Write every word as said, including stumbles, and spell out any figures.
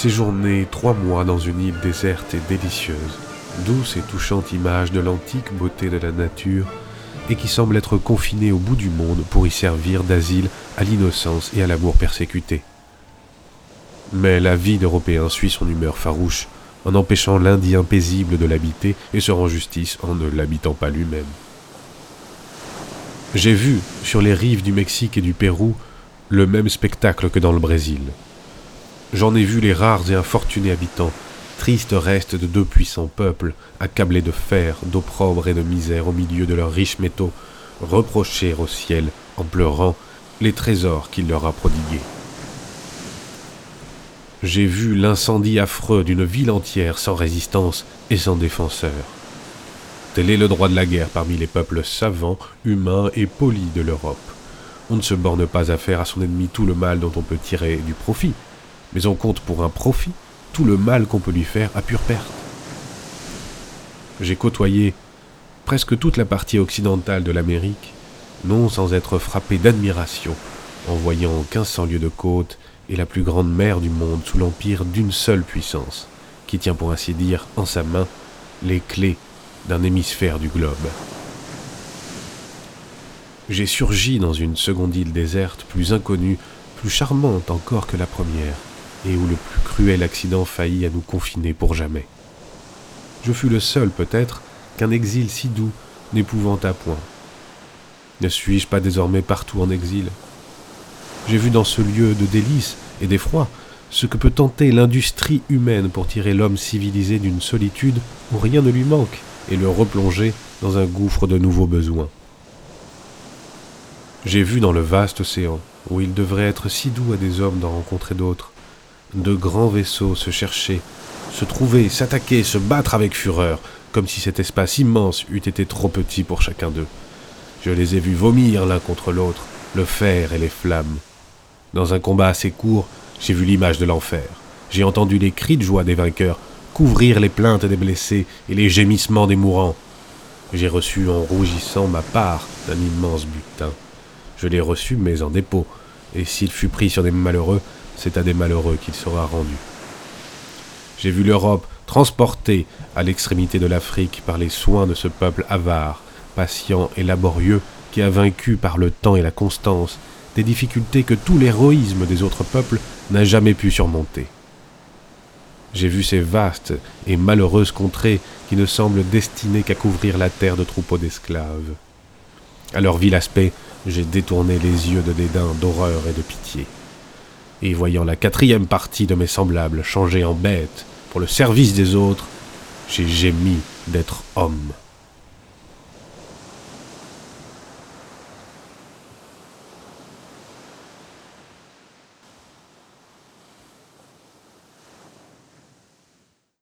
séjourné trois mois dans une île déserte et délicieuse, douce et touchante image de l'antique beauté de la nature, et qui semble être confinée au bout du monde pour y servir d'asile à l'innocence et à l'amour persécuté. Mais la vie d'Européen suit son humeur farouche, en empêchant l'Indien paisible de l'habiter et se rend justice en ne l'habitant pas lui-même. J'ai vu, sur les rives du Mexique et du Pérou, le même spectacle que dans le Brésil. J'en ai vu les rares et infortunés habitants, tristes restes de deux puissants peuples, accablés de fer, d'opprobre et de misère au milieu de leurs riches métaux, reprocher au ciel, en pleurant, les trésors qu'il leur a prodigués. J'ai vu l'incendie affreux d'une ville entière sans résistance et sans défenseur. Tel est le droit de la guerre parmi les peuples savants, humains et polis de l'Europe. On ne se borne pas à faire à son ennemi tout le mal dont on peut tirer du profit, mais on compte pour un profit tout le mal qu'on peut lui faire à pure perte. J'ai côtoyé presque toute la partie occidentale de l'Amérique, non sans être frappé d'admiration en voyant quinze cents lieues de côte et la plus grande mer du monde sous l'empire d'une seule puissance, qui tient pour ainsi dire en sa main les clés d'un hémisphère du globe. J'ai surgi dans une seconde île déserte, plus inconnue, plus charmante encore que la première, et où le plus cruel accident faillit à nous confiner pour jamais. Je fus le seul, peut-être, qu'un exil si doux n'épouvanta point. Ne suis-je pas désormais partout en exil ? J'ai vu dans ce lieu de délices et d'effroi ce que peut tenter l'industrie humaine pour tirer l'homme civilisé d'une solitude où rien ne lui manque et le replonger dans un gouffre de nouveaux besoins. J'ai vu dans le vaste océan, où il devrait être si doux à des hommes d'en rencontrer d'autres, de grands vaisseaux se chercher, se trouver, s'attaquer, se battre avec fureur, comme si cet espace immense eût été trop petit pour chacun d'eux. Je les ai vus vomir l'un contre l'autre, le fer et les flammes. Dans un combat assez court, j'ai vu l'image de l'enfer. J'ai entendu les cris de joie des vainqueurs, couvrir les plaintes des blessés et les gémissements des mourants. J'ai reçu en rougissant ma part d'un immense butin. Je l'ai reçu, mais en dépôt, et s'il fut pris sur des malheureux, c'est à des malheureux qu'il sera rendu. J'ai vu l'Europe transportée à l'extrémité de l'Afrique par les soins de ce peuple avare, patient et laborieux, qui a vaincu par le temps et la constance des difficultés que tout l'héroïsme des autres peuples n'a jamais pu surmonter. J'ai vu ces vastes et malheureuses contrées qui ne semblent destinées qu'à couvrir la terre de troupeaux d'esclaves. À leur vil aspect, j'ai détourné les yeux de dédain, d'horreur et de pitié. Et voyant la quatrième partie de mes semblables changer en bêtes pour le service des autres, j'ai gémi d'être homme.